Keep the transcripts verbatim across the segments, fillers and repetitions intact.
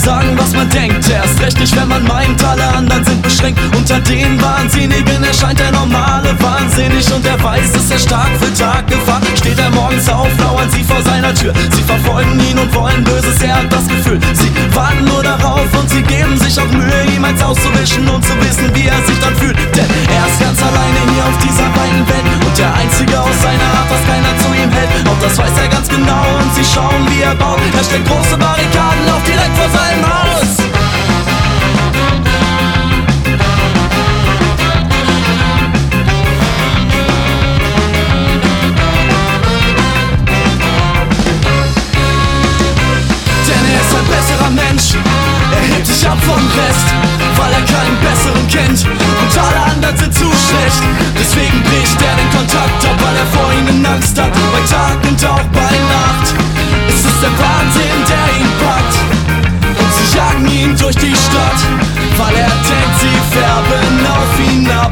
sagen, was man denkt. Erst recht nicht, wenn man meint, alle anderen sind beschränkt. Unter den Wahnsinnigen erscheint der normale wahnsinnig, und er weiß, dass er stark für Tag Gefahr. Steht er morgens auf, lauern sie vor seiner Tür. Sie verfolgen ihn und wollen Böses, er hat das Gefühl. Sie warten nur darauf und sie geben sich auch Mühe, ihm eins auszuwischen und zu wissen, wie er sich dann fühlt. Denn er ist ganz alleine hier auf dieser weiten Welt und der Einzige aus seiner Art, was keiner zu ihm hält. Auch das weiß er ganz genau und sie schauen, wie er baut. Er stellt große Barrikaden auf direkt vor seinem Haus. Mensch, er hebt sich ab vom Rest, weil er keinen besseren kennt und alle anderen sind zu schlecht. Deswegen bricht er den Kontakt ab, weil er vor ihnen Angst hat, bei Tag und auch bei Nacht. Es ist der Wahnsinn, der ihn packt und sie jagen ihn durch die Stadt, weil er denkt, sie färben auf ihn ab.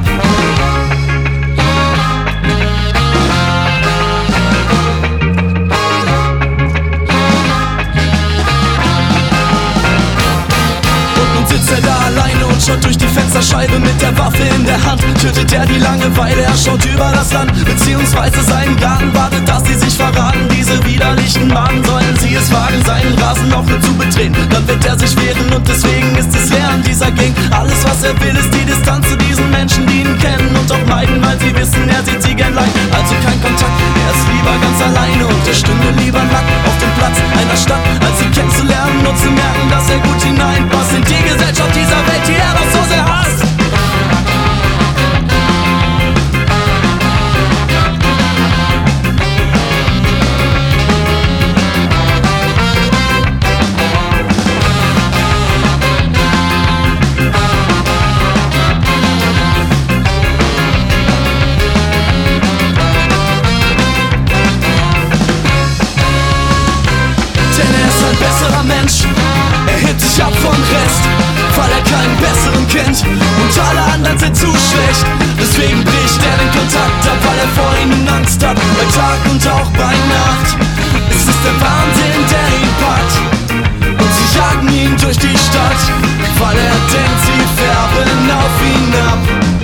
Schaut durch die Fensterscheibe mit der Waffe in der Hand. Tötet er die Langeweile, er schaut über das Land, beziehungsweise seinen Garten, wartet, dass sie sich verraten. Diese widerlichen Maden, sollen sie es wagen, seinen Rasen noch nur zu betreten. Dann wird er sich wehren und deswegen ist es leer in dieser Gegend. Alles, was er will, ist die Distanz zu diesen Menschen, die ihn kennen und auch meiden, weil sie wissen, er sieht sie gern leid. Also kein Kontakt, er ist lieber ganz alleine und er stünde lieber nackt auf dem Platz einer Stadt, als sie kennenzulernen und zu merken, dass er gut hineinpasst in die Gesellschaft dieser Welt, die er doch so sehr hasst. Mensch, er hebt sich ab vom Rest, weil er keinen besseren kennt und alle anderen sind zu schlecht. Deswegen bricht er den Kontakt ab, weil er vor ihnen Angst hat, bei Tag und auch bei Nacht. Es ist der Wahnsinn, der ihn packt und sie jagen ihn durch die Stadt, weil er denkt, sie färben auf ihn ab.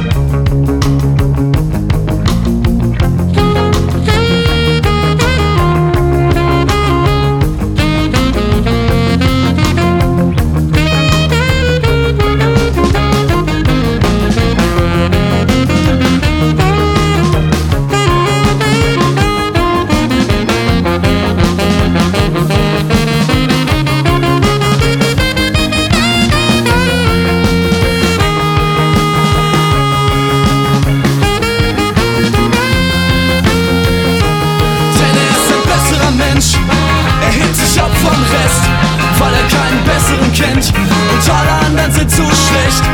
Er hebt sich ab vom Rest, weil er keinen besseren kennt und alle anderen sind zu schlecht.